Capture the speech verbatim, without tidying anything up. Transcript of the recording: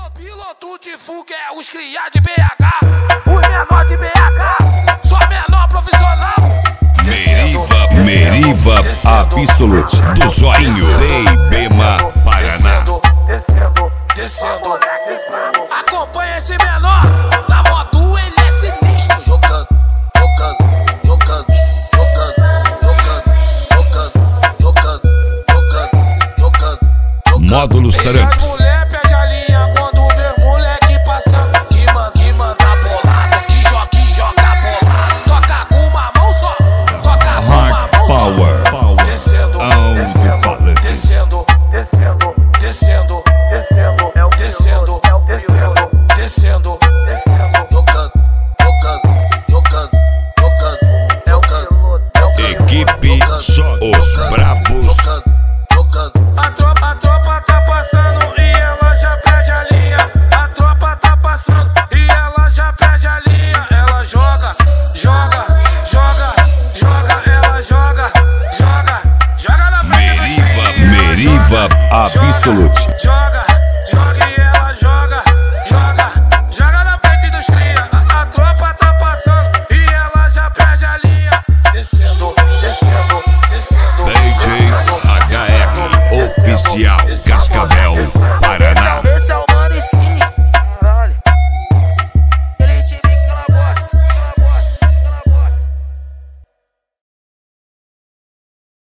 Piloto de fuga é os cria de B H, os menor de B H, só menor profissional. Meriva, Meriva Absolute do Zoinho de Ibema, Paraná. Descendo, descendo, descendo. Acompanha esse menor, na moto ele é sinistro. Jogando, jogando, jogando, jogando, jogando, jogando, jogando, jogando, jogando. Módulos Tramps. Mulher pede a linha quando vê moleque passando. Que manda, que manda bolado, que joga, que joga bolado. Toca com uma mão só, toca com uma Hard mão só. Power, Power, Descendo, Alto-falantes. descendo, descendo, descendo, descendo, descendo, descendo, descendo. Jogando, jogando, jogando, jogando, jogando, jogando. Equipe só os brabos. Jogando, jogando. A tropa, a tropa tá passando e ela já perde a linha. A tropa tá passando e ela já perde a linha. Ela joga, joga, joga, joga, ela joga, joga, joga na frente dos Meriva, filhos. Meriva Joga, Absolute. Joga,